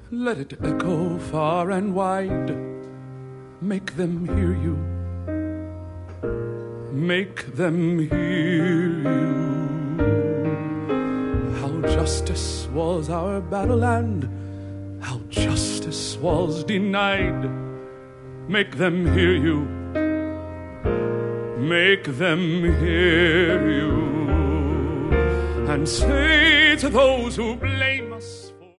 Let it echo far and wide. Make them hear you. Make them hear you. How justice was our battle and how justice was denied. Make them hear you. Make them hear you. And say to those who blame us